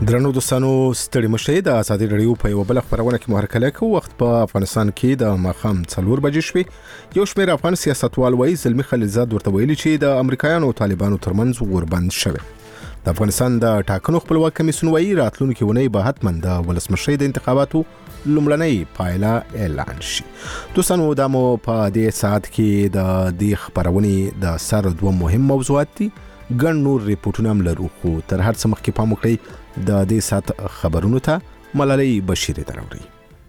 درنو دوستانو ستړي مشه د ازادي رادیو په یو بل خبرونه کې مهرکله کو وخت په افغانستان کې د ماخام 4 بجې شوې یو شمېر افغان سیاستوال وایي زلمی خلیلزاد ورته ویلي چې د امریکایانو او طالبانو ترمنځ وربند شوی د افغانستان د ټاکنو خپلواک کمیسیون وایي راتلونکي ونې به حتما د ولسمشر د انتخاباتو لومړنۍ پایله اعلان شي. دوستانو د مو په دې ساعت کې د دې خبرونې د سر دوه مهم موضوعات دي ګڼ نور ریپورتونه هم لرو خو تر هر څه مخکې پام وکړئ د دې ساعت خبرونو ته ملالۍ بشیر دراوړي.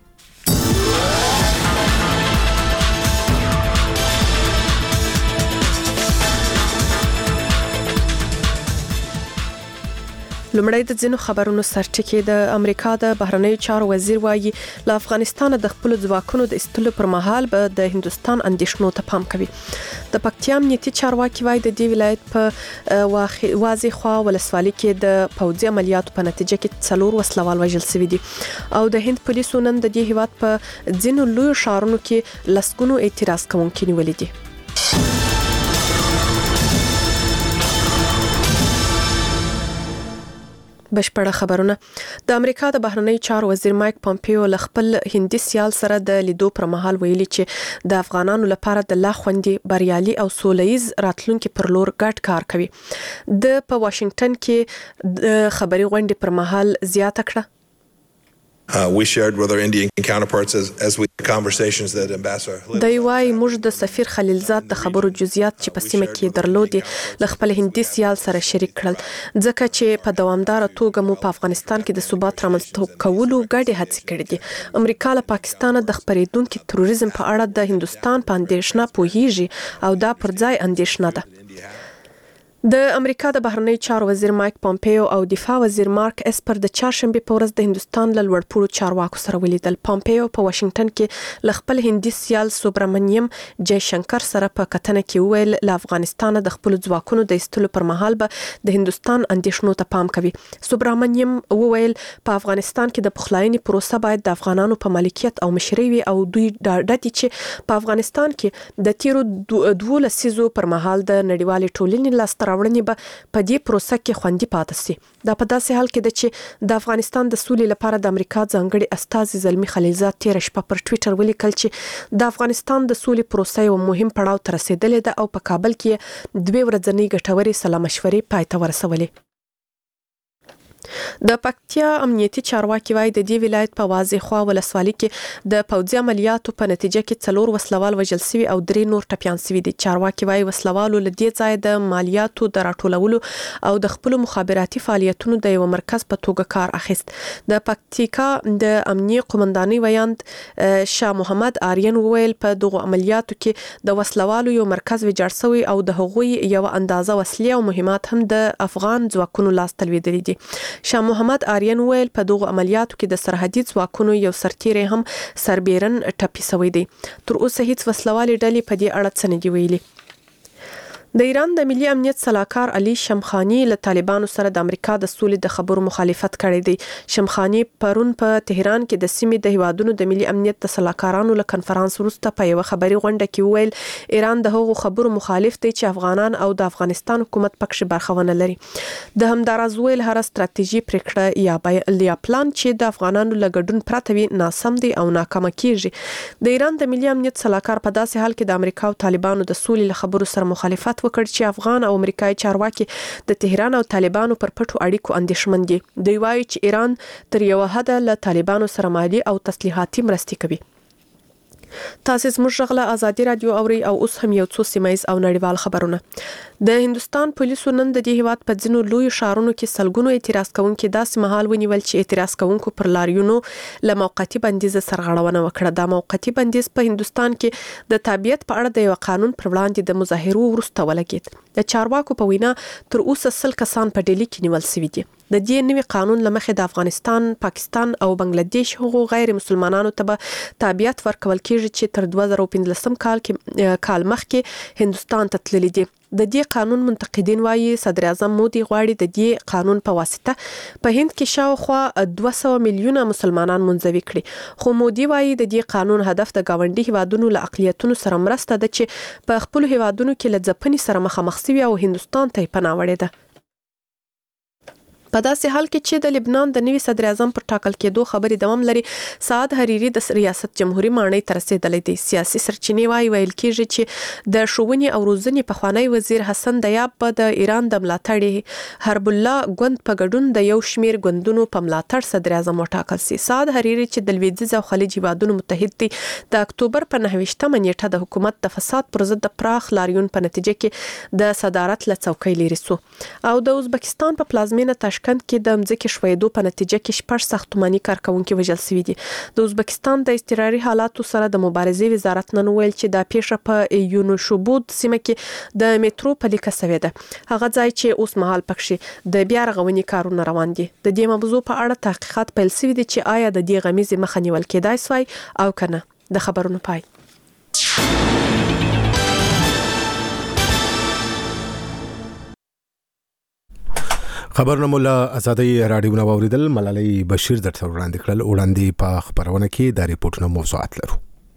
لومړی د ځینو خبرونو سرټکی د امریکا د بهرنیو چارو وزیر وایي له افغانستان د خپل ځواکونو د استلو پر مهال به د هندستان اندیشنو ته پام کوي. د پکتیا امنیتي چارواکي وایي د دې ولایت په وازی خوا ولسوالۍ کې د پوځي عملیاتو په نتیجه کې 4 وسلوال وژل شوي دي او د هند پولیسو نن د دې هیواد په ځینو لوی ښارونو کې لسګونو اعتراض کوونکي نیولي دي. بشپړه خبرونه د امریکا د بهرنیو چارو وزیر مایک پامپیو له خپل هندي سیال سره د لیدو پر مهال ویلي چې د افغانانو لپاره د لا خوندي بریالي او سولهییز راتلونکي پر لور ګډ کار کوي. د په واشنگټن کې د خبري غونډې پر مهال زیاته کړه We shared with our Indian counterparts as we had conversations that Ambassador د یوای موږ د سفیر خلیلزاد د خبرو جزئیات چې په سیمه کې درلودي ل خپل هندي سیال سره شریک کړل ځکه چې په دوامدار توګه مو په افغانستان کې د ثبات رامنځته کولو ګډې هڅې کړې دي. امریکا له پاکستان د خبرېدونکو تروریزم په اړه د هندستان په اندیشنه پوهیږي او دا پر ځای اندیشنه ده. د امریکا د بهرنیو چارو وزیر مایک پامپیو او دفاع وزیر مارک اسپر د چهارشنبه په ورځ د هندستان له لوړپوړو چارواکو سره ولیدل. پامپیو په واشنگټن کې ل خپل هندي سیال سوبرامنیم جای شنکر سره په کتنه کې ویل له افغانستان د خپل ځواکونو د استلو پر مهال به د هندستان اندیشنو ته پام کوي. سوبرامنیم ویل په افغانستان کې د پخلاینې پروسه باید د افغانانو په مالکیت او مشرۍ وي او دوی ډاډه دي چې په افغانستان کې د تیرو 2 لسیزو پر مهال د نړیوالې ټولنې لاس راوړنې به په دې پروسه کې خوندي پاتې سي. دا په داسې حال کې ده چې د افغانستان د سولې لپاره د امریکا ځانګړي استازي زلمی خلیلزاد تیر شپه پر ټوئیټر ولیکل چې د افغانستان د سولې پروسه یو مهم پړاو ته رسیدلې ده او په کابل کې 2 ورځنۍ ګټورې سلا مشورې پای ته ورسولې. د پکتیا امنیتي چارواکي وایي د دې ولایت په وازی خوا ولسوالۍ کې د پوځي عملیاتو په نتیجه کې 4 وسلوال وژل شوي او 3 نور ټپيان شوي دي. چارواکي وایي وسلوالو له دې ځای د مالیاتو د راټولولو او د خپل مخابراتي فعالیتونو د یو مرکز په توګه کار اخیست. د پکتیکا د امنیه قومندانۍ ویاند شاه محمد آریان وویل په دغه عملیاتو کې د وسلوالو یو مرکز ویجاړ شوی او د هغوی یو اندازه وسلې او مهمات هم د افغان ځواکونو لاس ته لوېدلي دي. شاه محمد آریان ویل په دغه عملیاتو کې د سرحدي ځواکونو یو سرتیری هم سربیرن ټپي شوی دی. تر اوسه هیڅ وسلوالې ډلې په دې اړه څه نه دی ویلي. د ایران د ملي امنیت صلاحکار علي شمخانی له طالبانو سره د امریکا د سولې د خبرو مخالفت کړی دی. شمخانی پرون په تهران کې د سیمې د هیوادونو د ملي امنیت د صلاحکارانو له کنفرانس وروسته په یو خبري غونډه کې ویل ایران د هغو خبرو مخالف دی چې افغانان او د افغانستان حکومت پکې برخه ونه لري. د همداراز ویل هر ستراتیژي پریکړه یا پلان چې د افغانانو له ګډون پرته وي ناسم دی او ناکامه کیږي. د ایران د ملي امنیت صلاحکار په داسې حال کې د امریکا او طالبانو د سولې له خبرو سره مخالفت وکړ چې افغان او امریکایي چارواکي د تهران او طالبانو پر پټو اړیکو اندیشمن دي. دوی وایي چې ایران تر یو حده له طالبانو سره مالي او تسلیحاتي مرستې کوي. تاسو زموږ غږ ازادي رادیو اوري او اوس هم یو څو سیمایز او نړیوال خبرونه. د هندستان پولیسو نن د دې هیواد په ځینو لوی ښارونو کې سلګونو اعتراض کوونکي داسې مهال ونیول چې اعتراض کوونکو پر لاریونو له موقتی بندیز سرغړونه وکړه. دا موقتی بندیز په هندستان کې د تابعیت په اړه د یو قانون پر وړاندې د مظاهرو وروسته ولګید. د چارواکو په وینا تر اوسه 100 کسان په ډیلی کې نیول شوي دي. د دې نوي قانون لمخې د افغانستان، پاکستان او بنگلاديش هغو غیر مسلمانانو ته به تابعیت ورکول کېږي چې تر 2015 کال مخکې هندستان ته تللي دي. د دې قانون منتقدین وایي صدر اعظم مودي غواړي د دې قانون په واسطه په هند کې شاوخوا 200 میلیونه مسلمانان منزوي کړي. خو مودي وایي د دې قانون هدف د گاونډي هیوادونو له اقلیتونو سره مرسته ده چې په خپل هیوادونو کې له ځپنې سره مخامخ شوي او هندستان ته پناه وړي ده. په داسې حال کې چې د لبنان د نوي صدر اعظم پر ټاکل کېدو خبرې دوام لري، سعد حریری د ریاست جمهوریت ماڼۍ ته رسیدلی دی. سیاسي سرچینې ویل کېږي چې د ښوونې او روزنې پخوانی وزیر حسن دیاب به د ایران د ملاتړي حرب الله ګوند په ګډون د یو شمیر ګوندونو په ملاتړ صدر اعظم وټاکل سي. سعد حریری چې د لویدیځ او خلیج هیوادونو متحد دی، د اکتوبر په 29مه نیټه د حکومت د فساد پر ضد د پراخ لاریون په نتیجه کې د صدارت له څوکۍ لرې سو او د ازبکستان په پلازمینه تاشکند کې د مځکې شویدو په نتیجه کې 6 ساختماني کارکونکي وژل شوي دي. د ازبکستان د اضطراري حالاتو سره د مبارزې وزارت نن ویل چې دا پیښه په یونوشبود سیمه کې د میټرو په لیکه سوي ده، هغه ځای چې اوس مهال پکې د بیا رغونې کارونه روان دي. د دې موضوع په اړه تحقیقات پیل شوي دي چې آیا د دې غمیزې مخه نیول کېدای شوی او کنه. د خبرونو پای. خبرونه مولا ازادي رادیو نو اوریدل. ملالۍ بشیر درته وړاندې کړل. وړاندې په خبرونه کې د ریپورتونو موضوعات لرو.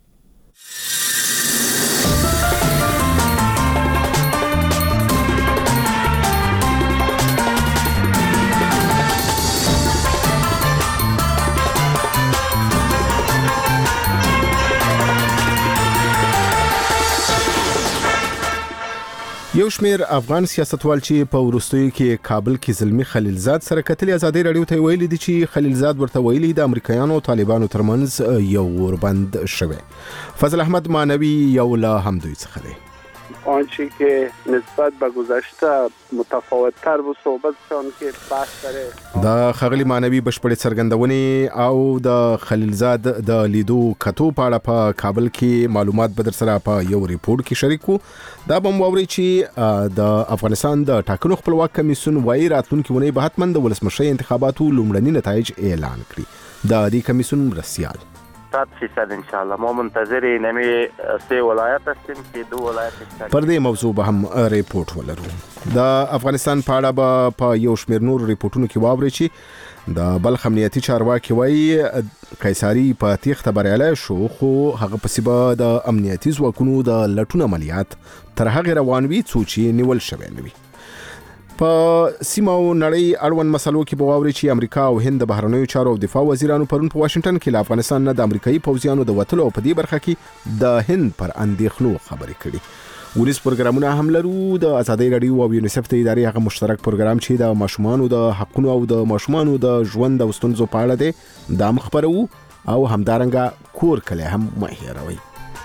یو شمیر افغان سیاستوال چې په وروستیو کې کابل کې زلمی خلیلزاد سره کتلې ازادي رادیو ته ویلي دي چې خلیلزاد ورته ویلي د امریکایانو او طالبانو ترمنځ یو وربند شوی. فضل احمد مانوي یو له همدوی څخه دی. آنچه که نسبت به گذشته متفاوت تر و صحبت شان که بحث داره د خغلی مانوي بشپړې څرګندونې او د خلیلزاد د لیدو کتو په اړه په کابل کې معلومات بدر سره په یو ریپورت کې شریکو. دا به موري چې د افغانستان د ټاکنو خپلواک کمیسیون وايي راتلونکي ونې به حتماً د ولسمشي انتخاباتو لومړني نتایج اعلان کړي. د دې کمیسیون مرسیال 100% ان شاء الله ما منتظر نمی سه ولایت هستیم که 2 ولایت پر دې موضوع به هم ریپورت ولرو. د افغانستان په اړه به په یو شمیر نور ریپورتونو کې واوري چې د بلخ امنیتي چارواکي وایي قیصاری په تیښته بریالی شو، خو هغه پسې به د امنیتي ځواکونو د لټون عملیات تر هغې روان وي څو چې نیول شوی نه وي. په سیمه او نړۍ اړوند مسلو کې به واوري چې امریکا او هند د بهرنیو چارو او دفاع وزیرانو پرون په واشنگټن کې له افغانستان نه د امریکایي پوځیانو د وتلو او په دې برخه کې د هند پر اندېښنو خبرې کړي. ولس پروګرامونه هم لرو. د ازادي رادیو او یونیسف د ادارې هغه مشترک پروګرام چې د ماشومانو د حقونو او د ماشومانو د ژوند او ستونزو په اړه دی دا خبرو او همدارنګه کور کله هم مهیروي.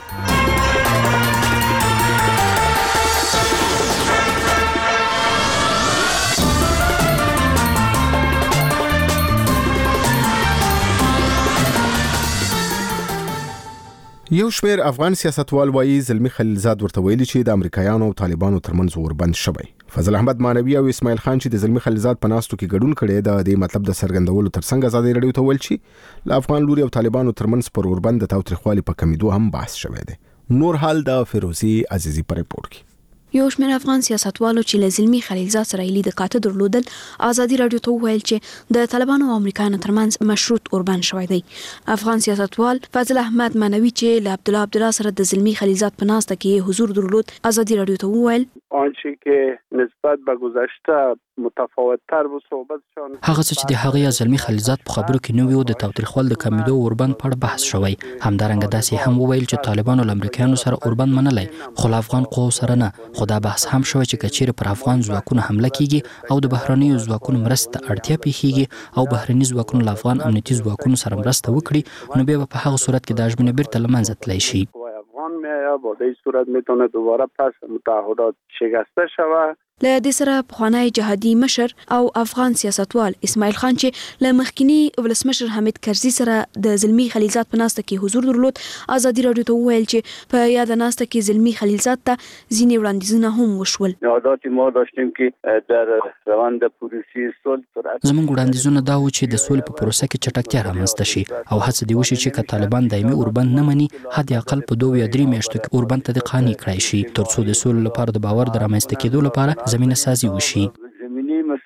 یو شمیر افغان سیاستوال وایي زلمی خلیلزاد ورته ویلي چې د امریکایانو او طالبانو ترمنځ وربند شوی. فضل احمد مانوي او اسماعیل خان چې د زلمی خلیلزاد په ناستو کې ګډون کړي د دې مطلب د څرګندولو ترڅنګ ازادي رادیو ته ویل چې له افغان لوري او طالبانو ترمنځ پر وربند د تاوتریخوالي په کمیدو هم بحث شوی دی. نور حال د فیروزی عزیزی په ریپورت کې. یو شمېر افغان سیاستوالو چې له زلمی خلیلزاد سره یې لید کاته درلودل ازادي رادیو ته وویل چې د طالبانو او امریکایانو ترمنځ مشروط اوربند شوی دی. افغان سیاستوال فضل احمد مانوي چې له عبدالله سره د زلمی خلیلزاد په ناسته کې حضور درلود ازادي رادیو ته وویل آنچه که نسبت به گذشته متفاوت تر و صحبت شان هغه چې د هغه زلمی خلیلزاد په خبرو کې نو یو د تاوتریخوال د کمیدو اوربند په اړه بحث شوی. همدارنګه داسې هم وویل چې طالبانو له امریکایانو سره اوربند منلای خو له افغان قوو سره نه. خو دا بحث هم شوی چې کچیر پر افغان ځواکونو حمله کیږي او د بهرنیو ځواکونو مرسته اړتیا پیښیږي او بهرني ځواکونو له افغان امنیتي ځواکونو سره مرسته وکړي نو به په هغه صورت کې د ژمنې بیرته له منځه تللی شي. با در صورت میتونه دوباره پس متحدات شکسته شود. له دې سره پخوانی جهادي مشر او افغان سیاستوال اسماعیل خان چې له مخکنی ولسمشر حمید کرزي سره د زلمی خلیلزاد په ناسته کې حضور درلود ازادي رادیو ته وویل چې په یاد ناسته کې زلمی خلیلزاد ته ځینې وړاندیزونه هم وشول. یادات ما داشتیم که در روند پروسې صلح زموږ وړاندیزونه دا و چې د سولې په پروسه کې چټکتیا رامنځته شي او هڅه دی وشي چې طالبان دایمي اوربند نه مني حد اقل په 2 یا 3 میاشتو کې اوربند ته د قانوني کړای شي ترڅو د سولې لپاره د باور د رامنځته کېدو لپاره زمینه سازي وشي. زمینی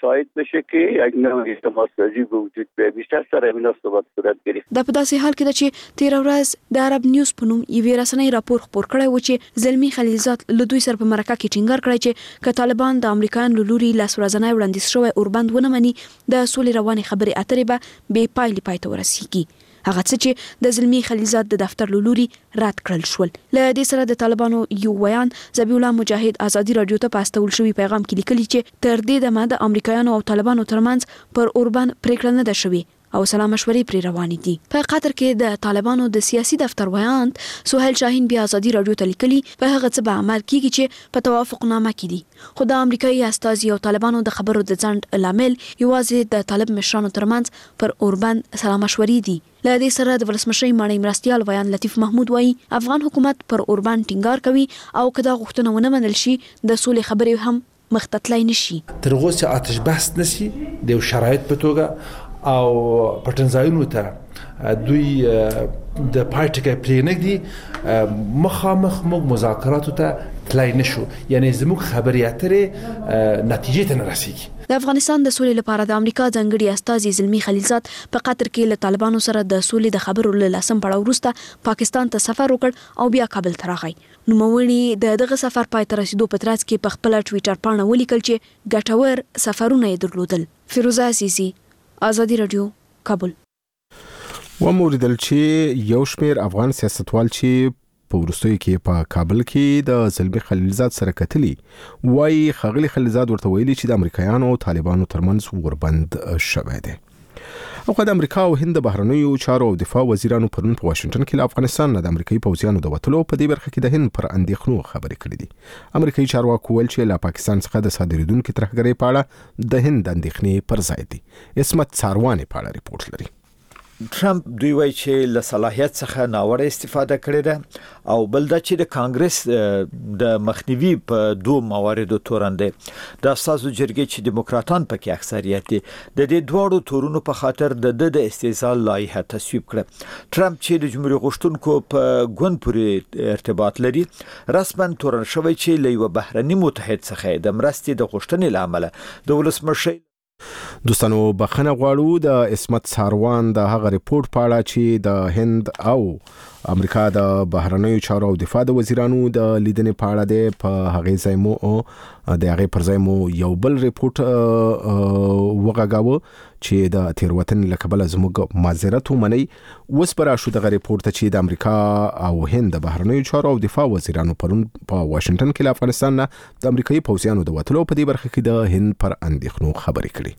مساعد بشه که یک نوع تماسازی به وجود بیاید. بیشتر سر همین صحبت صورت گرفت. د په داسې حال کې ده چې تیر ورځ د عرب نیوز په نوم یوې رسنۍ راپور خپور کړی و چې زلمی خلیلزاد له دوی سره په مرکه کې ټینګار کړی چې که طالبان د امریکایانو له لوري لاس ورځنی وړاندیز شوی اوربند ونه مني د سولې روانې خبرې اترې به بې پایلې پای ته ورسیږي. هغه څه چې د زلمی خلیلزاد د دفتر له لوري رد کړل شول. له دې سره د طالبانو یو ویان ذبیح الله مجاهد ازادي رادیو ته په استول شوی پیغام کې لیکلي چې تر دې دمه د امریکایانو او طالبانو ترمنځ پر اوربند پریکړه نه ده شوې او سلام مشورې پرې روانې دي. په قطر کې د طالبانو د سیاسي دفتر ویان سہیل شاهین بیا ازادي رادیو ته لیکلي په هغه څه به عمل کیږي چې په توافقنامه کې دي. خو د امریکایي استازي او طالبانو د خبرو د ځنډ لامل یوازې د طالب مشرانو ترمنځ پر اوربند سلام مشورې دي. له دې سره د ولسمشر ماڼۍ مرستيال ویان لطیف محمود وایي افغان حکومت پر اوربند ټینګار کوي او کدا غوښتنه ونه منل شي د سولې خبرې هم مختتلای نشي. تر اوسه آتش بس نشي د شرایط په توګه او پټنځایونو ته دوی د پارټیکې پرېنګدي مخامخ موږ مذاکراتو ته تلای نشو، یعنی زموږ خبرې اترې نتیجې ته نه رسیږي. د افغانستان د سولې لپاره د امریکا ځانګړي استازي زلمی خلیلزاد په قطر کې له طالبانو سره د سولې د خبرو له لاسم پړاو وروسته پاکستان ته سفر وکړ او بیا کابل ته راغی. نوموړي دغه سفر پای ته رسیدو په ترڅ کې په خپل ټوئیټر پاڼه ولیکل چې ګټور سفرونه یې درلودل. فیروزه عزیزی، ازادي رادیو، کابل. وموریدل چې یو شمیر افغان سیاستوال چې په ورستوي کې په کابل کې د زلمی خلیلزاد سره کتلی وایي خغلی خلیلزاد ورته ویلي چې د امریکایانو او طالبانو ترمنځ وربند شوی دی. او د امریکا او هند بهرنیو چارو او دفاع وزیرانو پرون په واشنگټن کې له افغانستان نه د امریکایي پوځیانو د وټلو په دې برخه کې د هند پر اندېښنو خبرې کړې دي. امریکایي چارواکو ویل چې له پاکستان څخه د صادریدونکو ترهګرۍ په اړه د هند اندېښنې پر ځای دي. اسمت څارواني په اړه ریپورت لري. ټرمپ دوی وایي چې له صلاحیت څخه ناوړه استفاده کړې ده او بل دا چې د کانګرس د مخنیوي په دوه مواردو تورندې د اساسو جرګې چې دیموکراتان پکې اکثریت دي د دې دوړو تورونو په خاطر د استیصال لایحه تصویب کړه. ټرمپ چې د جمهوریت غوښتونکو په ګوند پورې ارتباط لري رسما تورن شوی چې له یو بهرني متحد څخه د مرستې د غوښتنې لامل د ولسمشر دوستانو بخنه غواړو د اسمت څاروان د هغه ریپورت په اړه چې د هند او امریکا د بهرنیو چارو او دفاع د وزیرانو د لیدنې په اړه د په هغه ځای مو د هغه پر ځای مو یو بل ریپورت وغږاوه چې د تیروتن لکبل زموږ معذرت ومني. اوس پر شو د ریپورت چې د امریکا او هند د بهرنیو چارو او دفاع وزیرانو پرون په واشنگټن کې له افغانستان نه د امریکایي پوځیانو د وټلو په دې برخه کې د هند پر اندېښنو خبرې کړې.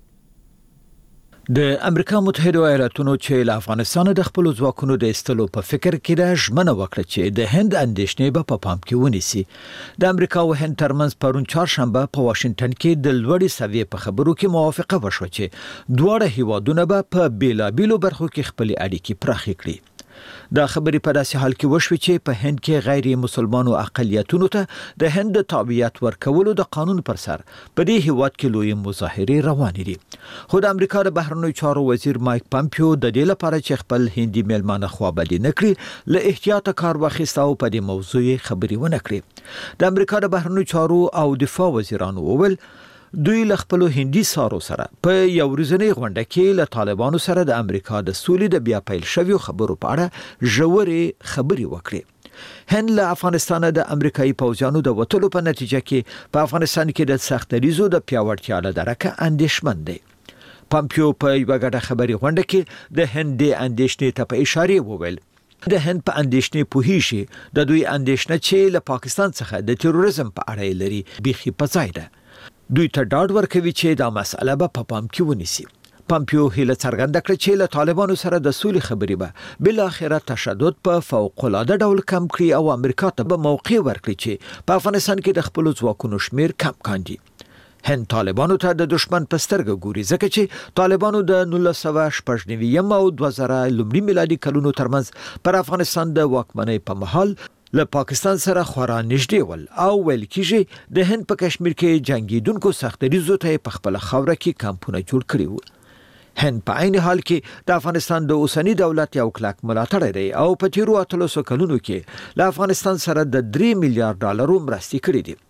د امریکا متحده ایالاتونو چې له افغانستان د خپل ځواکونو د استلو په فکر کې ده ژمنه وکړه چې د هند اندېښنې په پام کې ونیسي. د امریکا او هند ترمنځ پرون چهارشنبه په واشنگټن کې د لوړې سویې په خبرو کې موافقه وشوه چې دواړه هیوادونه به په بیلابیلو برخو کې خپل اړیکې پراخې کړي. دا خبرې په داسې حال کې وشوه چې په هند کې غیر مسلمانو اقلیتونو ته د هند تابعیت ورکولو د قانون پر سر په دې هیواد کې لوی مظاهرې روانې دي. خو د امریکا د بهرنیو چارو وزیر مایک پامپیو د دې لپاره چې خپل هندي میلمانه خوابدي نه کړي له احتیاط کار واخیسته او په دې موضوع خبرې ونه کړې. د امریکا د بهرنیو چارو او دفاع وزیرانو وویل دوی له خپل هندي سارو سره په یو ورځنی غونډه کې له طالبانو سره د امریکا د سولې د بیا پیل شویو خبرو په اړه ژورې خبرې وکړې. هند له افغانستان د امریکایي پوځیانو د وټلو په نتیجه کې په افغانستان کې د سختریزو د پیاوړتیا له درکه اندېښمن دی. پامپیو په یو غټه خبري غونډه کې د هند د اندېښنې ته په اشاره وویل د هند په اندېښنې پوهیږي د دوی اندېښنه چې له پاکستان څخه د تروریزم په اړه لري بيخي په ځای ده. دوی ته ډاډ ورکوي چې دا مسله به په پام کې ونیسي. پامپیو هیله څرګنده کړه چې له طالبانو سره د سولې خبرې به بل اخره تشدد په فوق العاده ډول کم کړي او امریکا ته به موقع ورکړي چې په افغانستان کې د خپل ځواکونو شمیر کم کاندي. هند طالبانو ته د دشمن په سترګه ګوري ځکه چې طالبانو د 1999 او 2000 لومړي میلادي کلونو ترمنځ پر افغانستان د واکمنۍ په مهال له پاکستان سره خورا نږدې ول او ویل کېږي د هند په کشمیر کې جنگیدونکو سختریزو ته په خپل خاوره کې کمپونه جوړ کړي وو. هند په عین حال کې د افغانستان د اوسنی دولت یو کلک ملاتړی دی او په تیرو 3 کلونو کې له افغانستان سره د $3 میلیارډ مرستې کړې دي.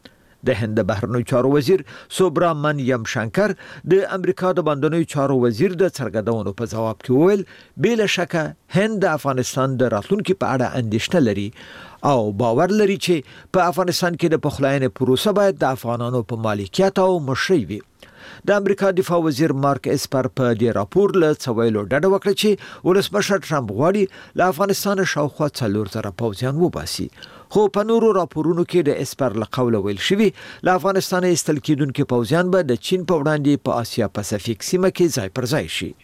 د هند بهرنیو چارو وزیر سوبرامنیم شنکر د امریکا د باندنیو چارو وزیر د څرګندونو په جواب کې وویل بلا شک هند د افغانستان د راتلونکو په اړه اندېښنه لري او باور لري چې په افغانستان کې د پخلاینې پروسه باید د افغانانو په مالکیت او مشرۍ وي. د امریکا دفاع وزیر مارک اسپر په دې راپور له څویلو ډډه وکړه چې ولسمشر ټرمپ غواړي له افغانستان شاوخوا 4,000 پوځیان وباسي. خو په نورو راپورونو کې د اسپر له قوله ویل شوی له افغانستان ایستل کېدونکو پوځیان به د چین په وړاندې په آسیا پاسفیک سیمه کې ځای پر ځای شي.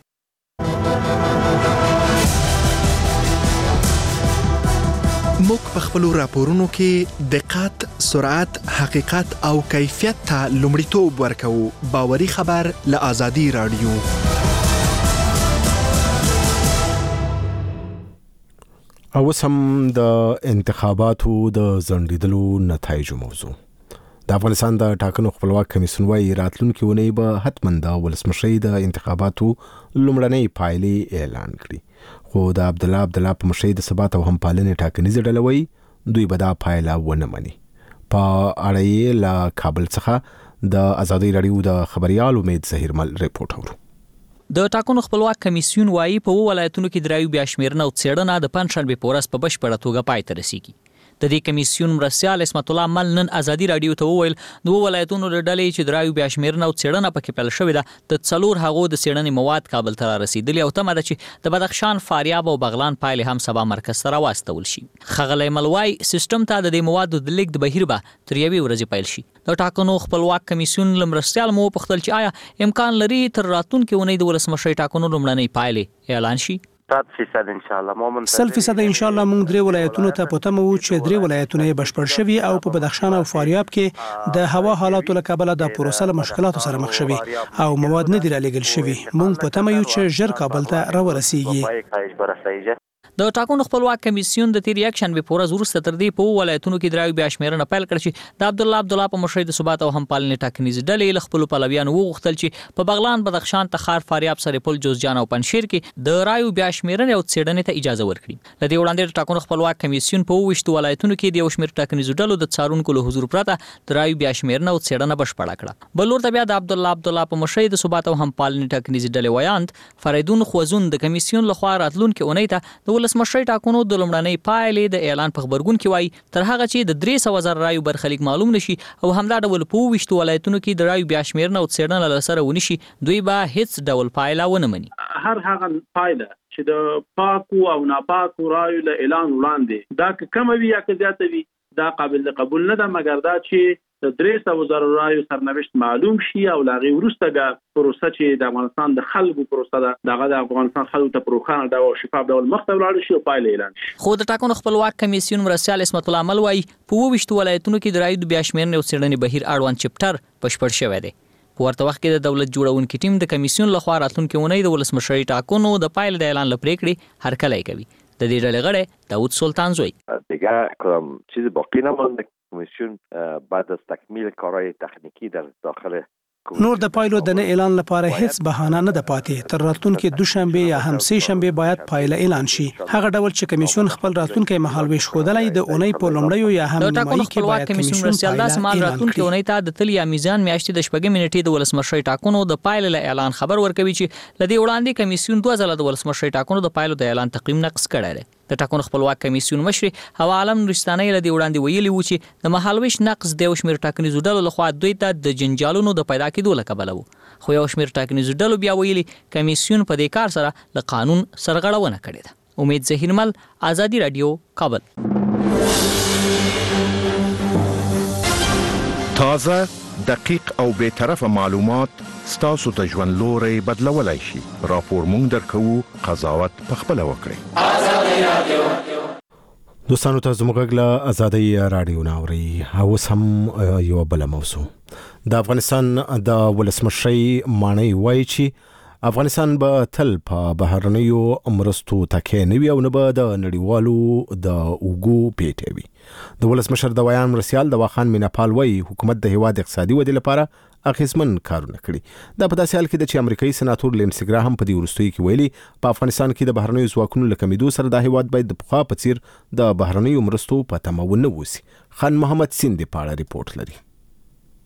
موږ په خپل راپورونو کې دقت، سرعت، حقیقت او کیفیت ته لومړیتوب ورکوو. باوري خبر له آزادي رادیو. او سم د انتخاباتو د ځنډیدلو نتایج موضوع. د افغانستان د ټاکنو خپلواک کمیسیون وايي راتلونکي ونې به حتماً د ولسمشرۍ د انتخاباتو لومړنۍ پایلې اعلان کړي. خو د عبد الله په مشرۍ د ثبات او همپالنې ټاکنیزه ډله وایي دوی به دا پایله ونه مني. په اړه یې له کابل څخه د آزادۍ رادیو د خبريال امید ظهیرمل ریپورت اورو. د ټاکنو خپلواک کمیسیون وايي په ولایتونو کې درایو بیا شمیرنه او څېړنه د پنځشنبه په ورځ په بشپړه توګه پای ته رسیږي. د دې کمیسیون مرستیال اسمت الله مل نن آزادي رادیو ته وویل د ولایتونو د ډلې چې درایو بیا شمیرنه او څېړنه پکې پیل شوې ده د څلور هغو د څېړنې مواد کابل ته رسیدلي او تمه ده چې د بدخشان، فاریاب او بغلان پایلې هم سبا مرکز ته راوستل شي. ښاغلی مل وایي سیستم ته د دې موادو د لیږد بهیر به تر یوې ورځې پیل شي. د ټاکنو خپلواک کمیسیون له مرستیال مو وپوښتل چې آیا امکان لري تر راتلونکي اونۍ د ولسمشرۍ ټاکنو لومړنۍ پایلې اعلان شي؟ 100% ان شاء الله. 100% ان شاء الله موږ درې ولایتونو ته پته مو چې درې ولایتونه بشپړ شوي او په بدخشان او فاریاب کې د هوا حالاتو له کبله د پروسه له مشکلاتو سره مخ شوي او مواد نه دي رالیږل شوي. موږ پته مو چې ژر کابل ته راورسیږي. د ټاکنو خپلواک کمیسیون د تیر یک شنبه په ورځ وروسته تر دې په ولایتونو کې درایو بیا شمیرنه پیل کړ چې د عبد الله په مشرۍ د ثبات او همپالنې ټاکنیزې ډلې له خپلو پلویانو وغوښتل چې په بغلان، بدخشان، تخار، فاریاب، سرپل، جوزجان او پنجشیر کې د رایو بیا شمیرنې او څېړنې ته اجازه ورکړي. له دې وړاندې د ټاکنو خپلواک کمیسیون په 28 ولایتونو کې د یو شمېر ټاکنیزو ډلو د څارونکو له حضور پرته د رایو بیا شمیرنه او څېړنه بشپړه کړه. بل ورته بیا د عبد الله په مشرۍ د ثبات او همپالنې ټاکنیزې ډلې ویاند فریدون خوزون د کمیسیون لخوا راتلونکي اونۍ ته د ولسمشرۍ ټاکنو د لومړنۍ پایلې د اعلان په خبرګون کې وایي تر هغه چې د 300,000 رایو برخلیک معلوم نشي او همدا ډول په 28 ولایتونو کې د رایو بیا شمیرنه او څېړنه له سره ونشي دوی به هیڅ ډول پایله ونه مني. هر هغه پایله چې د پاکو او ناپاکو رایو له اعلان وړاندې دا کم وي یا زیات وي دا قابل قبول نه ده، مګر دا چې د 300,000 رایو سرنوشت معلوم شي او لاغي ورسته د پروسه چې د افغانستان د خلکو پروسه ده دغه د افغانستان خلکو ته پروخانه دا او شفاف ډول مخته ولاړ شي او پایله اعلان شي. خو د ټاکنو خپلواک کمیسیون مرستیال اسمت الله مل وایي په 28 ولایتونو کې د رایو بیا شمیرنې او څېړنې بهیر اړوند چپټر بشپړ شوی دی. په ورته وخت کې د دولت جوړونکي ټیم د کمیسیون لخوا راتلونکي اونۍ د ولسمشرۍ ټاکنو د پایلې د اعلان لپاره هرکلی کوي. د دې ډلې غړی داود سلطان زوی دیگه کدام چیز باقی نمانده. کمیسیون بعد از تکمیل کارهای تکنیکی در داخل نور د پایلو د نه اعلان لپاره هیڅ بهانه نه ده پاتې. تر راتلونکي دوشنبه یا هم سه شنبه باید پایله اعلان شي. هغه ډول چې کمیسیون خپل راتلونکي مهالويش خودلای د اونۍ په لومړیو یا هم نیمایي کې باید کمیسیون مرستیال داس مال راتلونکي اونۍ ته د تل یا میزان میاشتې د شپږم منټې د ولسمشرۍ ټاکنو د پایلې له اعلان خبر ورکوي چې لدی وړاندې کمیسیون 2 ځله د ولسمشرۍ ټاکنو د پایلو د اعلان تقویم نقص کړی دی. د ټاکنو خپلواک کمیسیون مشر هوا عالم نورستاني لدی وړاندې ویلي و چې د مهالويش نقص د یو شمېر ټاکنیزو ډلو لخوا دوی ته د جنجالونو د پیدا کېدو له کبله و. خو یو شمېر ټاکنیزو ډلو بیا ویلي کمیسیون په دې کار سره له قانون سرغړونه کړې ده. امید ظهیرمل، آزادي رادیو، کابل. تازه، دقیق او بے طرفه معلومات ستاسو ته ژوند لوري بدلولای شي. راپور مونږ درکوو، قضاوت پخپله وکړئ. آزادي رادیو. دوستانو ته زموږ له آزادۍ رادیو ناوري اوس هم یو بل موضوع. د افغانستان د ولسمشرۍ مانی وایي چې افغانستان به تل په بهرنیو مرستو تکیه نه وي او نه به د نړیوالو د اوګو پیټه وي. د ولسمشر د ویان مرستیال د واخان میناپال وایي حکومت د هیواد اقتصادي ودې لپاره اخیسمن کارونه کړي. دا په داسې حال کې د چې امریکایي سناتور لینسي ګراهم په دې وروستیو کې ویلي په افغانستان کې د بهرنیو ځواکونو له کمیدو سره د هیواد باید د پخوا په څیر د بهرنیو مرستو په تمه ونه اوسي. خان محمد سیند په اړه ریپورت لري.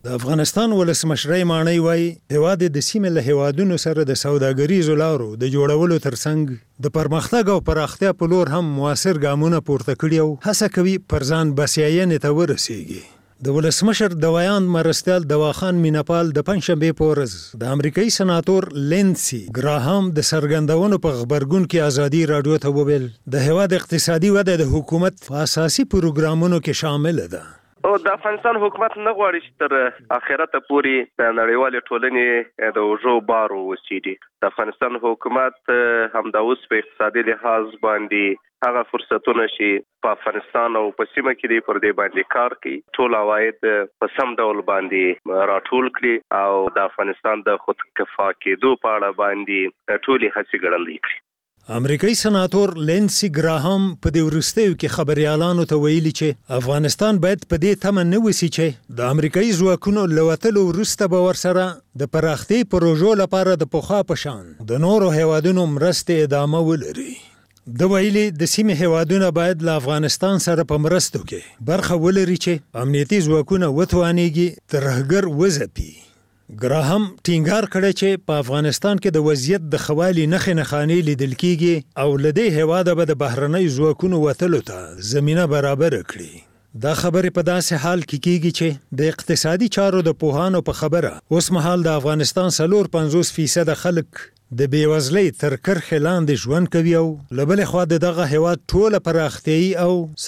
د افغانستان ولسمشرۍ ماڼۍ وایي هیواد د سیمې له هیوادونو سره د سوداګریزو لارو د جوړولو ترڅنګ د پرمختګ او پراختیا په لور هم موثر ګامونه پورته کړي او هڅه کوي پر ځان بسیاینې ته ورسیږي. د ولسمشر د ویاند مرستیال دواخان میناپال د پنځشنبې په ورځ د امریکایي سناتور لینسي ګراهام د څرګندونو په خبرګون کې ازادي راډیو ته وویل د هیواد اقتصادي وده د حکومت په اساسي پروګرامونو کې شامل ده. او د افغانستان حکومت نه غواړي چې تر اخرته پورې د نړیوالې ټولنې د اوږو بار ووسیږي. د افغانستان حکومت همدا اوس په اقتصادي لحاظ باندې هغه فرصتونه چې په افغانستان او په سیمه کې پر دې باندې کار کوي ټول عواید په سم ډول باندې راټول کړي او د افغانستان د خودکفا کېدو په اړه باندې ټولې هڅې ګړندۍ کړي. امریکایي سناتور لینسي ګراهام په دې وروستیو کې خبريالانو ته ویلي چې افغانستان باید په دې تمه نه وسی چې د امریکایي ځواکونو له وتلو وروسته به ورسره د پراختي پروژو لپاره د پخوا په شان د نورو هیوادونو مرستې ادامه ولري. د ویلي د سیمې هیوادونه باید له افغانستان سره په مرستو کې برخه ولري چې امنیتي ځواکونه وتوانیږي ترهګر وځپي. ګراهام ټینګار کړی چې په افغانستان کې د وضعیت د خوالي نښې نښانې لیدل کیږي او له دې هیواده به د بهرنۍ ځواکونو وتلو ته زمینه برابر کړي. دا خبرې په داسې حال کې کیږي چې د اقتصادي چارو د پوهانو په خبره اوس مهال د افغانستان 50% خلک د بیوزلۍ تر کرښې لاندې ژوند کوي او له بلې خوا د دغه هیواد ټوله پراختیایي او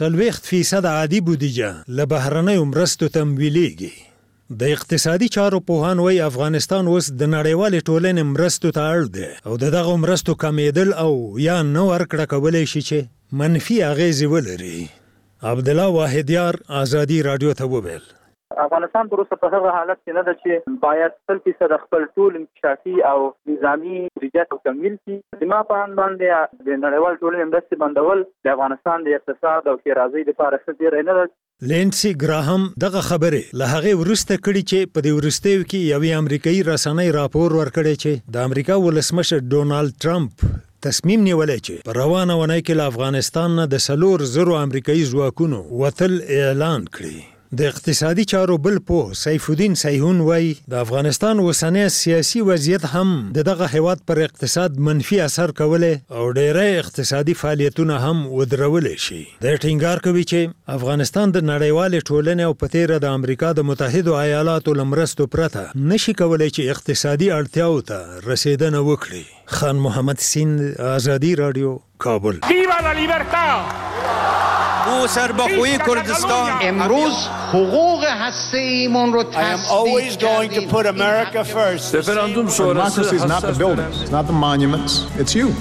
40% عادي بودیجه له بهرنیو مرستو تمویلیږي. د اقتصادي چارو پوهان وایي افغانستان اوس د نړیوالې ټولنې مرستو ته اړ دی او د دغه مرستو کمیدل او یا نه ورکړه کولی شي چې منفي اغیزې ولري. عبدالله واحدیار ازادي راډیو ته وویل افغانستان پر اوسه په هغه حالت کې نه ده چې باید 100% خپل ټول انکشافي او نظامی بودیجه تکمیل کړي. د ما په اند باندې د نړیوال ټولنې مرستې بندول د افغانستان د اقتصاد او ښېرازۍ لپاره ښه ډېره نه ده. لینسي ګراهام دغه خبرې له هغې وروسته کړي چې په دې وروستیو کې یوې امریکایي رسنۍ راپور ورکړی چې د امریکا ولسمشر ډونالډ ټرمپ تصمیم نیولی چې په روانه اونۍ کې له افغانستان نه د 4,000 امریکایي ځواکونو وتل اعلان کړي. د اقتصادي چارو بل پوه سیف الدین سیحون وایي د افغانستان اوسنی سیاسي وضعیت هم دغه هیواد پر اقتصاد منفي اثر کولی او ډیری اقتصادي فعالیتونه هم ودرولی شي. د ټینګار کوي چې افغانستان د نړیوالې ټولنې او په تیره د امریکا د متحدو ایالاتو له مرستو پرته نشي کولی چې اقتصادي اړتیاو ته رسیدنه وکړي. خان محمد سیند ازادي راډیو کابل. ویوا لا لیبرتا او سربخوی کردستان امروز حقوق هسته‌ایمون رو تضمین کردیم. Referendum sonrası is not the buildings, it's not the monuments, it's you.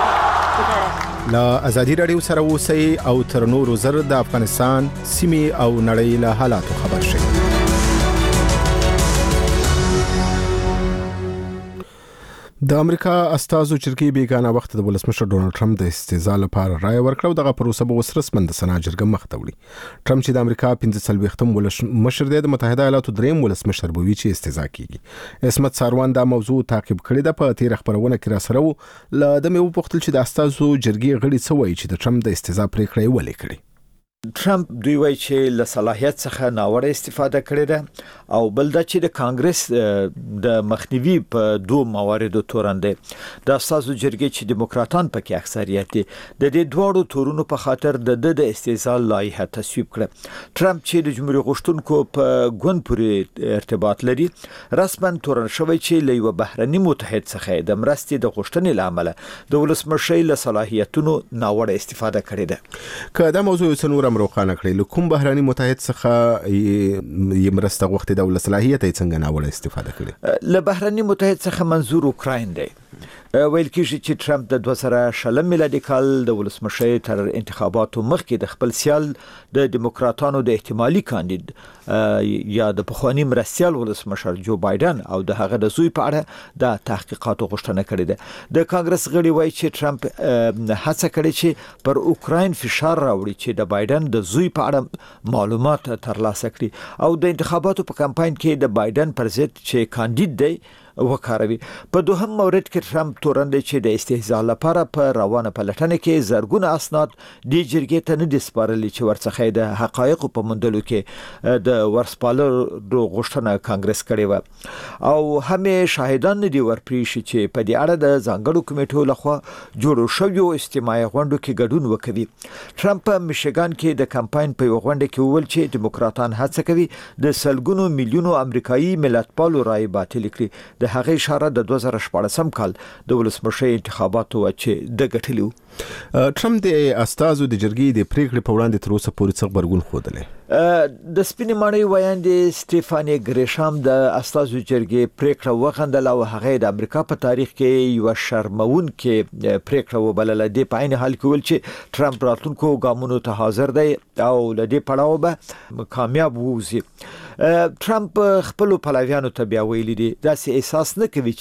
لا ازادي راډیو سره اوسئ او تر نورو زر د افغانستان سیمې او نړۍ له حالاتو خبر شئ. د امریکا استازو جرګې بیګانه وخت د ولسمشر ډونالد ټرمپ د استعزاء لپاره رائے ورکړه. دغه پروسه به وسرس مند سنا جرګه مخ ته وړي. ټرمپ چې د امریکا 15 ولسمشر دی د متحده ایالاتو دریم ولسمشر به وي چې استعزاء کیږي. اسمت ساروان دا موضوع تعقیب کړی ده. په تیر خبرونه کې را سره و ل د مې وپوښتل چې د استازو جرګې غړي څه وایي چې د ټرمپ د استعزاء پریکړه ولې کړې. ټرمپ دوی وایي چې له صلاحیت څخه ناوړه استفاده کړې ده او بل دا چې د کانګرس د مخنیوي په دوه مواردو تورندې د اساسو جرګې چې دیموکراتان پکې اکثریت دي د دې دوړو تورونو په خاطر د استعزاء لایحه تصویب کړه. ټرمپ چې د جمهوریت غوښتونکو په ګوند پورې ارتباط لري رسماً تورن شوی چې له یو بهرني متحد څخه د مرستې د غوښتنې لامل د ولسمشر له صلاحیتونو ناوړه استفاده کړې ده. که دا موضوع څنګه روخانه کړی له کوم بهراني متحد څخه یې مرسته غوښتې د صلاحیت یې څنګه ناوړه استفاده کړې؟ له بهراني متحد څخه منظور اوکراین دی. ویل کېږي چې ټرمپ د 2020 میلادي کال د ولسمشر تر انتخاباتو مخکې د خپل سیال د دیموکراتانو د احتمالي کاندید یا د پخوانی مرستیال ولسمشر جو بایدن او د هغه د زوی په اړه د تحقیقاتو غوښتنه کړې ده. د کانګرس غړي وایي چې ټرمپ هڅه کړې چې پر اوکراین فشار راوړي چې د بایدن د زوی په اړه معلومات ترلاسه کړي او د انتخاباتو په کمپاین کې د بایدن پر ضد چې کاندید دی وکاروي. په دوهم مورد کې ټرمپ تورن چې د استهزاء لپاره په روانه پلټنه کې زرګونه اسناد د جرګې ته نه دي سپارلي چې ورڅخه د حقایق په موندلو کې د ورسپالو غوښتنه کانګرس کړې و او همې شاهدان نه دي ورپریښي چې په دې اړه د ځانګړو کمیټو لخوا جوړو شویو اجتماعي غونډو کې ګډون وکوي. ټرمپ په میشیګان کې د کمپاین په غونډه کې وویل چې دیموکراتان هڅه کوي د سلګونو میلیونو امریکایي ملتپالو رائے باطل کړي. د هغې اشاره د 2014 کال د ولسمشر انتخاباتو چې د ګټلو. ټرمپ د استازو د جرګې د پریکړې په وړاندې تر اوسه پورې څه غبرګون ښودلی. د سپینې ماڼۍ ویاندې سټیفانی ګریشام د استازو جرګې پریکړه وغندله او هغه د امریکا په تاریخ کې یو شرمونکې پریکړه وبلله. د په عین حال کې ویل چې ټرمپ راتلونکو ګامونو ته حاضر دی او لدې پړاو به کامیاب ووزي. ټرمپ خپل پلویانو ته بیا ویلي دي داسې احساس نه کوي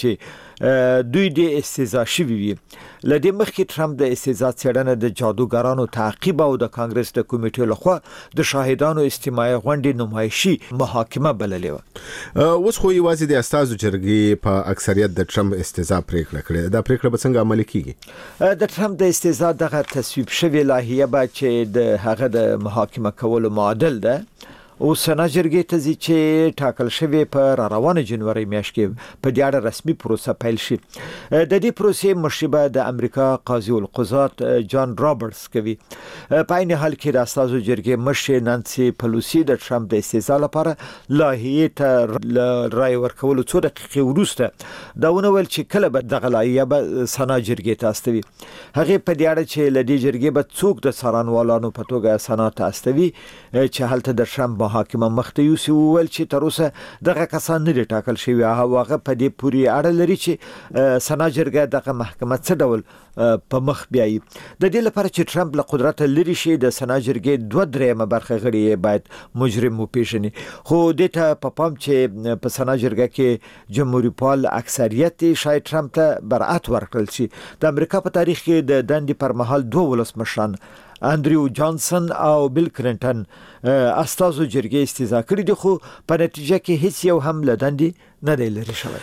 چې دوی د استهزاء شوي وي. لدې مخکې ټرمپ د استهزاء څېړنه د جادوګرانو تعقیب او د کانګرس د کمیټې لخوا د شاهدانو اجتماعي غونډې نمایشي محاکمه بللې و. اوس خو یوازې د استازو جرګې په اکثریت د ټرمپ استهزاء پریکړه کړې. دا پریکړه به څنګه عملي کیږي؟ د ټرمپ د استهزاء دغه تصویب شوی لایحه به چې د هغه د محاکمه کولو معادل ده او سنا جرګې ته چې ټاکل شوی په روانه جنوري میاشت کې په دې اړه رسمي پروسه پیل شي. د دې پروسې مشربه د امریکا قاضي القضات جان رابرټس کوي. په عین حال کې د استازو جرګې مشر نانسي پلوسی د ټرمپ د استهزاء لپاره لایحه ته رائے ورکولو 2 دقیقې وروسته دا ونویل چې کله به دغه لایحه به سنا جرګې ته استوي. هغه په دې اړه چې لدې جرګې به څوک د څارنوالانو په توګه سنا ته استوي چې هلته د ټرمپ حاکم مخته یوسي وویل چې تر اوسه دغه کسان نه ټاکل شوی. هغه په دې پوری اړه لري چې سنا جرګه دغه محکمه څه ډول په مخ بیایي. د دې لپاره چې ټرمپ له قدرت لري شي د سنا جرګې 2/3 برخه غړي باید مجرم وپیژني. خو د ته په پام چې په سنا جرګه کې جمهوریت پال اکثریت شاید ټرمپ ته برعت ورکړل شي. د امریکا په تاریخ کې د دندې پر مهال 2 ولسمشران اندریو جانسن او بیل کلینټن استازو جرګې استهزاء کړې دي خو په نتیجه کې هیڅ یو هم لدندې نه دی لري شوی.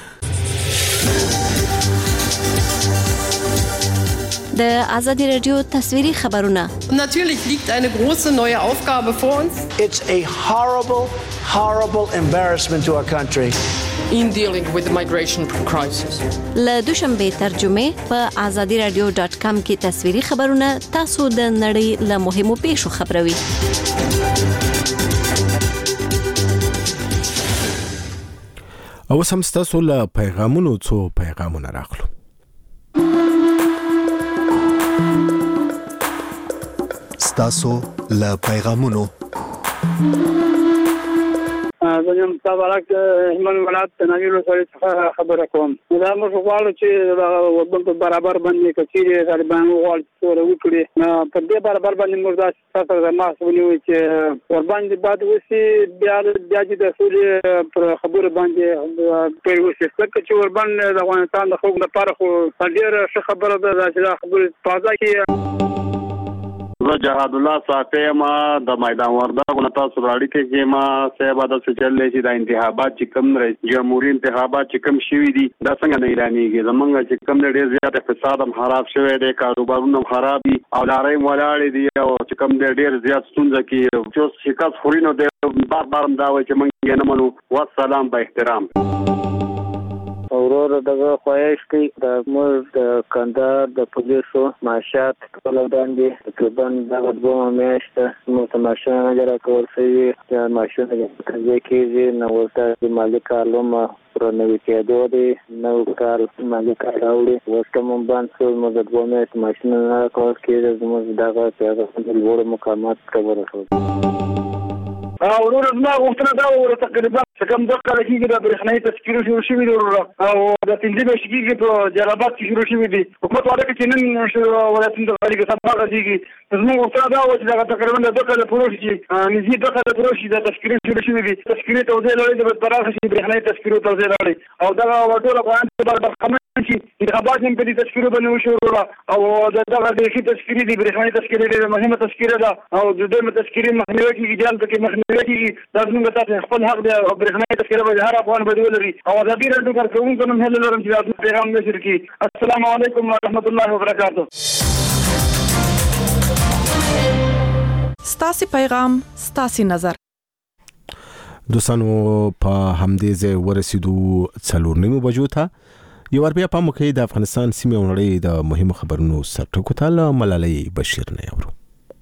د آزادی رادیو تصویری خبرونه. Natürlich liegt eine große neue Aufgabe vor uns. It's a horrible embarrassment to our country. In dealing with the migration crisis. له دوشنبه ترجمه په azadiradio.com کې تصویری خبرونه تاسو د نړۍ له مهمو پیښو خبروي. او سم تاسو له پیغامونو څو پیغامونه راغلو. تاسو له پیغامونو زم تبارک هلمند ولایت تنویر سره خبره کوم. دا موږ غواړو چې په برابر باندې کچېره طالبان غواړي چې وکړي په دې برابر باندې موږ دا تاسو د ماسونی چې ور باندې بعد وسی بیا چې د سولې پر خبره باندې په وسی چې ور باندې د افغانستان د حکومت لپاره خو ډېر ښه خبره ده چې خبره تازه کې زه جهاد الله صافی ما د میدان وردګو نه تاسو راړي کې ما صاحب د سچلې چې د انتخابات چې کوم جمهوریت انتخابات چې کوم شوي دي دا څنګه نه اعلانېږي. زمونږ چې کوم ډېر زیات اقتصاد هم خراب شوی دی، کاروبارونه خراب دي او لارې ولاړې دي او چې کوم ډېر زیات ستونزه کې چې شکست خورینو دی بار دا وایي چې موږ یې نه منو. والسلام با احترام. اورور دغه خواهش کوي د موږ د کندهار د پولیسو معاشات په وړاندې تقریبا دغه 2 میاشتې موږ ته ماشینونه جوړ کول شوي چې ماشینونه کېږي نو ورته د مالي کارلومه پر نوې کېدو دی نو کار مالي کار راوړي ورته مونږ باندې موږ د 2 میاشتې ماشینونه کول کېږي زموږ دغه پیغام لوړ مقامات خبره کوي. اورور ما غوښتنه دا وره تقریبا څنګه د کار کېږي د برېښنايي تذکرو شروع شوی دی او د تنظیم شګيږي په جلبات کې شروع شوی دی. حکومت واده کې نن شروع ولایتونو د غړي څخه راځي زموږ غوښتنه دا و چې دا تقریبا د دوه کال پروژې چې نږدې دوه کال پروژې د تذکرو شروع شوی دی. تذکرې توزیع لري د برابر شي برېښنايي تذکرو توزیع لري او دا ټول افغان په چې انتخابات هم په دې تذکیرو باندې وشورول او دغه د شي تذکیرې د برېښنایي تذکیرې د مهمه تذکیره ده او د دې تذکیرې مخنیوي کیږي جال پکې مخنیوي کیږي دا زموږ ته خپل حق دی او برېښنایي تذکیره به هر افغان بدول لري او ازادي راډیو کارکونکو نن هله لرم چې تاسو پیغام نشر کی. السلام علیکم ورحمت الله وبرکاته. ستاسو پیغام ستاسو نظر. دوستانو په همدې ځای ورسېدو 4:30 بجو ته یو بیا په موخه د افغانستان سیمه ونړۍ د مهمو خبرونو سرټکو ته له ملالۍ بشیر نه یورو.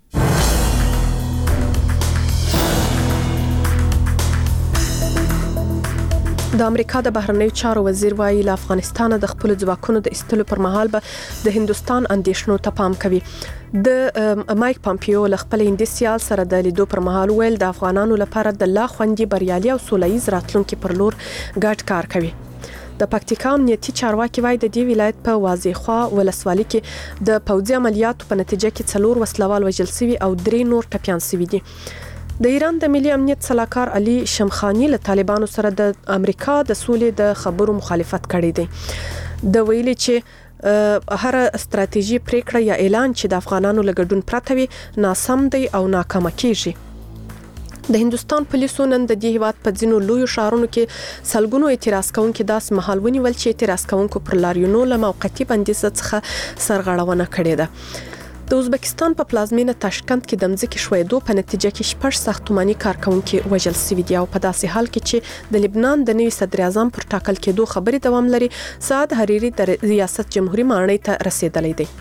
د امریکا د بهرنیو چارو وزیر وایي له افغانستان د خپل ځواکونو د استلو پر مهال به د هندستان اندیشنو ته پام کوي. د مایک پامپیو له خپل هندي سیال سره د لیدو پر مهال ویل د افغانانو لپاره د لا خوندي بریالي او سولهییز راتلونکي پر لور ګډ کار کوي. د پکتیکا امنیتي چارواکي وایي د دې ولایت په واضحخوا ولسوالۍ کې د پوځي عملیاتو په نتیجه کې 4 وسلوال وژل شوي او 3 نور ټپيان شوي دي. د ایران د ملي امنیت صلاحکار علي شمخانی له طالبانو سره د امریکا د سولې د خبرو مخالفت کړی دی. د ویلي چې هر استراتیژي پریکړه یا اعلان چې د افغانانو لګډون پرته وي ناسم دی او ناکام کیږي. د هندستان پولیسو نن د دې هیواد په ځینو لویو ښارونو کې سلګونو اعتراض کوونکو داس محل ونیول چې اعتراض کوونکو پر لاریونونو له موقتی بندیز څخه سرغړونه کړې ده. د ازبکستان په پلازمینه تاشکند کې د مځکې ښویېدو په نتیجه کې 6 ساختماني کارکونکي وژل شوي دي او په داسې حال کې چې د لبنان د نوي صدر اعظم پر ټاکل کېدو خبرې دوام لري. سعد حریری د ریاست جمهوریت ماڼۍ ته رسیدلی دی.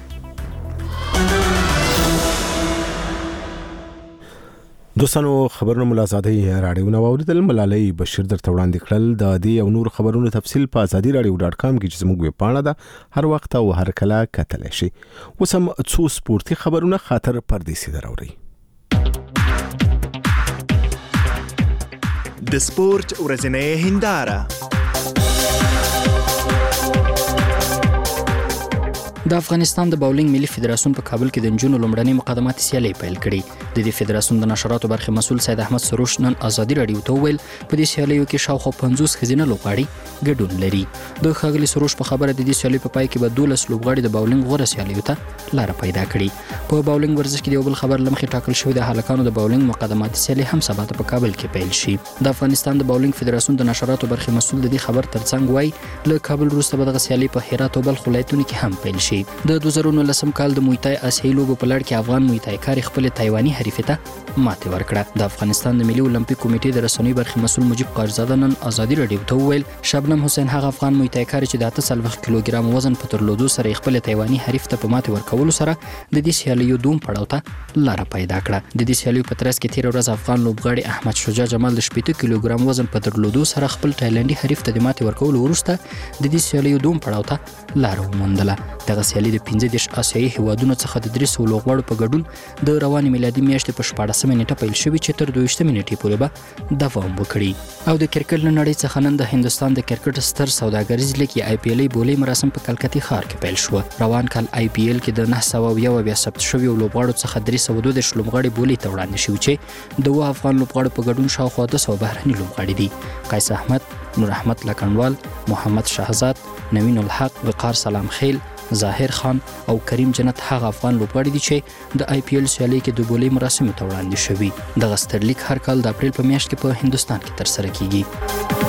دوستانو خبرونه ملازادي راډیو نو اوریدل ملالۍ بشیر درته وړاندې کړل. د دې او نور خبرونو تفصیل په azadiradio.com کې چې زموږ ویب پاڼه ده هر وخت او هر کله کتلی شي. وسم څو سپورتي خبرونه خاطر پردیسي دراوري. د سپورت ورځنۍ هنداره. د افغانستان د باولینګ ملي فدراسیون په کابل کې د نجونو لومړنۍ مقدماتي سیالي پیل کړې. د دې فدراسیون د نشراتو برخه مسؤل سید احمد سروش نن ازادي راډیو ته ویل په دې سیالیو کې شاوخوا 50 ښځینه لوبغاړي ګډون لري. د ښاغلي سروش په خبره د دې سیالي په پای کې به 12 لوبغاړي د باولینګ غوړه سیالیو ته لار پیدا کړي. په باولینګ ورزش کې د یو بل خبر لمخې ټاکل شوی د هلکانو د باولینګ مقدماتي سیالي هم سبا په کابل کې پیل شي. د افغانستان د باولینګ فدراسیون د نشراتو برخه مسؤل د دې خبر ترڅنګ وایي له کابل وروسته به د سیالي په هرات او بلخ ولایتونو کې هم پیل شي. د 2019 کال د مویتای آسیایي لوبو په لړ کې افغان مویتای کاری خپل تایواني حریف ته ماتې ورکړه. د افغانستان د ملي اولمپیک کمیټې د رسنۍ برخه مسؤل مجيب قارزاده نن ازادي راډیو ته ویل شبنم حسین هغه افغان مویتای کاری چې د 8 کیلوګرام وزن په ترلودو سره خپل تایواني حریف ته په ماتې ورکولو سره د دې سیالیو دوم پړاو ته لار پیدا کړه. د دې سیالیو په ترڅ کې تیر ورځ افغان لوبغاړي احمد شجاع جمال د 8 کیلوګرام وزن په ترلودو سره خپل تایلندي حریف ته د ماتې ورکولو وروسته د دې سیالیو دوم پړاو ته لار وموندله. دغه سیالي د 15 آسیایي هیوادونو څخه د 300 لوبغاړو په ګډون د رواني میلادي میاشتې په 14 نیټه پیل شوی چې تر 22 نیټې پورې به دوام وکړي. او د کرکټ نړۍ څخه نن د هندستان د کرکټ ستر سوداګریز لیګ آی پی ایل بولې مراسم په کلکتي ښار کې پیل شو. روان کال آی پی ایل کې د 901 بیا ثبت شوی لوبغاړو څخه 312 لوبغاړي بولې ته وړاندې شوي چې د افغان لوبغاړو په ګډون شاوخوا 200 بهرني لوبغاړي دي. قیس احمد، نور احمد لکنوال، محمد شهزاد، نوین الحق، وقار سلام خیل، ظاهر خان او کریم جنت هغه افغان لوبغاړي دي چې د آی پی ایل سیالي کې د بولې مراسم ته وړاندې شوي. د غستر لیګ هر کال د اپریل په میاشت کې په هندستان کې ترسره کیږي.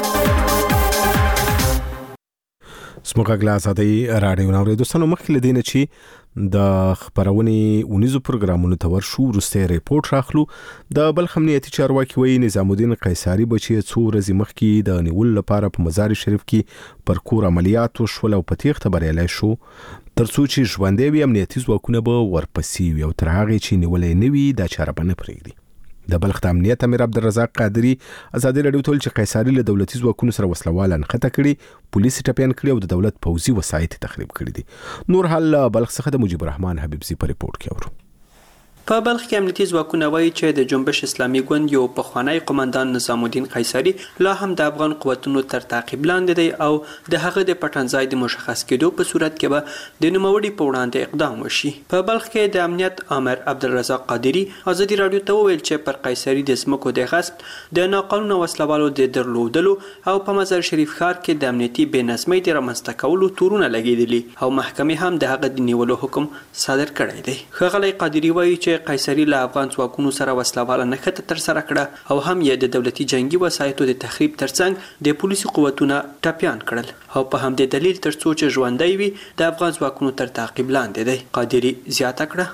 سموږ غلاسادي راډیو نو دوستانو مخکې لدینه چې د خبرونې اونیزو پروګرامونو ته ورشو ورسته ریپورت راخلو. د بلخ امنیتي چارواکي وایي نظام الدین قیصاری بچي څو ورځې مخکې د نیول لپاره په مزار شریف کې پر کور عملیات وشول او په تیښته بریالي شو ترڅو چې ژوندې وي امنیتي ځواکونه به ورپسې وي او تر هغه چې نیولې نه وي دا چاره به نه پرېږدي. د بلخ د امنیت امیر عبدالرزاق قادری ازادي راډیو ته چې قیصاری له دولتي ځواکونو سره وسلوال انخته کړي، پولیس ټپيان کړي او د دولت پوځي وسایط تخریب کړي دي. نور حال بلخ څخه د مجيب الرحمن حبیبزي په ریپورت کې اورو. په بلخ کې امنیتي ځواکونه وایي چې د جنبش اسلامي ګوند یو پخوانی قومندان نظام الدین قیصري لا هم د افغان قوتونو تر تعقیب لاندې دی او د هغه د پټنځای د مشخص کېدو په صورت کې به د نوموړي په وړاندې اقدام وشي. په بلخ کې د امنیت امر عبدالرزاق قادری ازادي رادیو ته وویل چې پر قیصري د ځمکو د غصب د ناقانونه وسلوالو د درلودلو او په مزار شریف ښار کې د امنیتي بې نظمۍ د رامنځته کولو تورونه لګېدلي او محکمې هم د هغه د نیولو حکم صادر کړی دی. ښاغلی قادری وایي چې قیصري له افغان ځواکونو سره وسلواله نښته ترسره کړه او هم یې د دولتي جنگي وسایطو د تخریب ترڅنګ د پولیسو قوتونه ټپیان کړل او په همدې دلیل تر څو چې ژوندی وي د افغان ځواکونو تر تعقیب لاندې دی. قادری زیاته کړه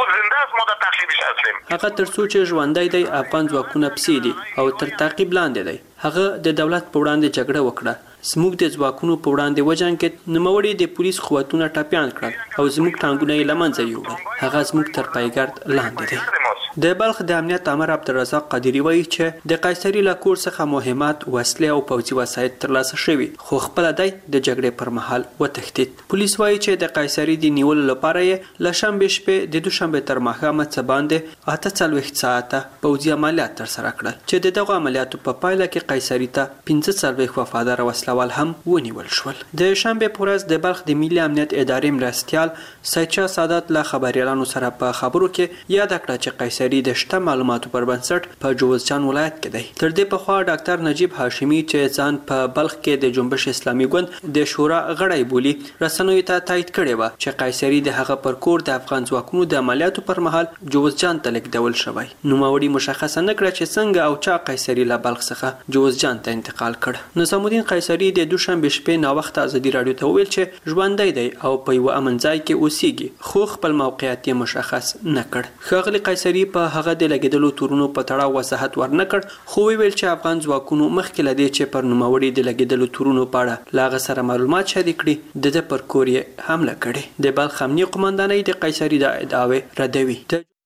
هغه تر څو چې ژوندی دی افغان ځواکونه پسې دي او تر تعقیب لاندې دی. هغه د دولت په وړاندې جګړه وکړه، زموږ د ځواکونو په وړاندې وجنګېد، نوموړي د پولیس قوتونه ټپیان کړل او زموږ ټانګونه یې له منځه یوړل. هغه زموږ تر پایګرد لاندې دی. د بلخ د امنیت امر عبدالرزاق قادری وایي چې د قیصري له کور څخه مهمات، وسلې او پوځي وسایط ترلاسه شوي، خو خپله دی د جګړې پر مهال وتښتېد. پولیس وایي چې د قیصري د نیولو لپاره یې له شنبې شپې د دوشنبې تر ماښامه څه باندې 48 ساعته پوځي عملیات ترسره کړل چې د دغو عملیاتو په پایله کې قیصري ته 45 وفادار وسلوال هم ونیول شول. د شنبې په ورځ د بلخ د ملي امنیت ادارې مرستیال سید شاه سادات له خبریالانو سره په خبرو کې یاد کړه چې قیصري د شته معلوماتو پر بنسټ په جوزجان ولایت کې دی. تر دې پخوا ډاکټر نجیب هاشمي چې ځان په بلخ کې د جنبش اسلامي ګوند د شورا غړی بولي، رسنیو ته تایید کړی و چې قیصري د هغه پر کور د افغان ځواکونو د عملیاتو پر مهال جوزجان ته لیږدول شوی. نوموړي مشخصه نه کړه چې څنګه او چا قیصري له بلخ څخه جوزجان ته انتقال کړ. نظام الدین قیصري د دوشنبې شپې ناوخته ازادي رادیو ته وویل چې ژوندی دی او په یوه امن ځای کې اوسیږي، خو خپل موقعیت یې مشخص نه کړ. ښاغلی قیصري په هغه د لګېدلو تورونو په تړاو وضاحت ورنه کړ، خو ویل چې افغان ځواکونو مخکې له دې چې پر نوموړي د لګېدلو تورونو په اړه له هغه سره معلومات شریک کړي، د ده پر کور یې حمله کړې. د بلخ امنیه قمندانۍ د قیصري د ادعاوې ردوي.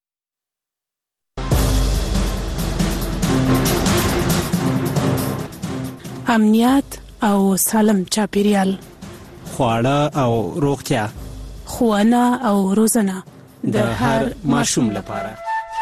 امنیت او سالم چاپیریال، خواړه او روغتیا، ښوونه او روزنه د هر ماشوم لپاره.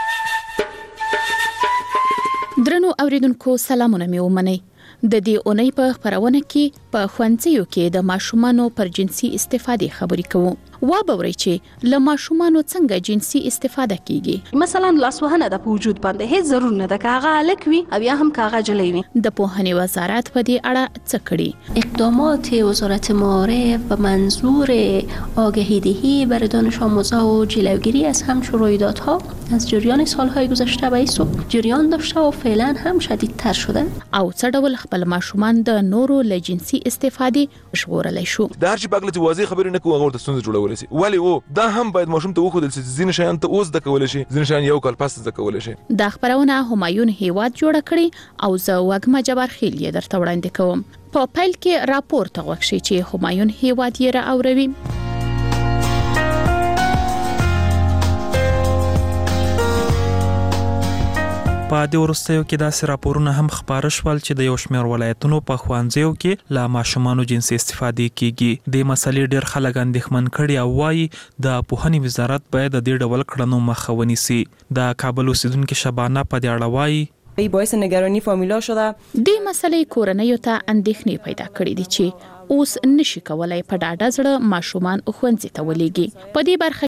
درنو اوریدونکو سلامونه مې ومنئ. د دې اونۍ په خبرونه کې په ښوونځیو کې د ماشومانو پر جنسي استفادې خبرې کوو. وابورئ چې له ماشومانو څنګه جنسي استفاده کیږي. مثلا لاسوهنه د وجود باندې هیڅ ضرور نه ده که هغه هلک وي او یا هم که هغه جلی وي. د پوهنې وزارت په دې اړه څه کړي؟ اقدامات وزارت معارف به منظور آگهی دهی بر دانش آموزها و جلوگیری از همچون رویدادها از جریان سالهای گذشته به این سو جریان داشته و فعلا هم شدیدتر شده. او څه ډول خپل ماشومان د نورو له جنسي استفادې ژغورلی شو؟ د هر شي په اړه واضح خبرې نه کوو، هغه ورته ستونزې جوړولی شي. ولې دا هم باید ماشوم ته وښودل شي چې ځینې شیان ته اوس زده کولی شي، ځینې شیان یو کال پس زده کولی شي. دا خبرونه همایون هیواد جوړه کړې او زه وږمه جبارخیل یې درته وړاندې کوم. په پیل کې راپور ته غوږ شئ چې همایون هیواد یې راوروي. په دې وروستیو کې داسې راپورونه هم خپاره شول چې د یو شمېر ولایتونو په ښوونځیو کې له ماشومانو جنسي استفادې کیږي. د مسلې ډېر خلک اندېښمن کړي او وایي د پوهنې وزارت باید د دې ډول کړنو مخه ونیسي. د کابل اوسیدونکې شبانه په دې اړه وایي باعث نگرانی فامیلا شده. د مسلې کورنیو ته اندېښنې پیدا کړې دي چې اوس نشي کولای په ډاډه زړه ماشومان ښوونځي ته ولېږي. په دې برخه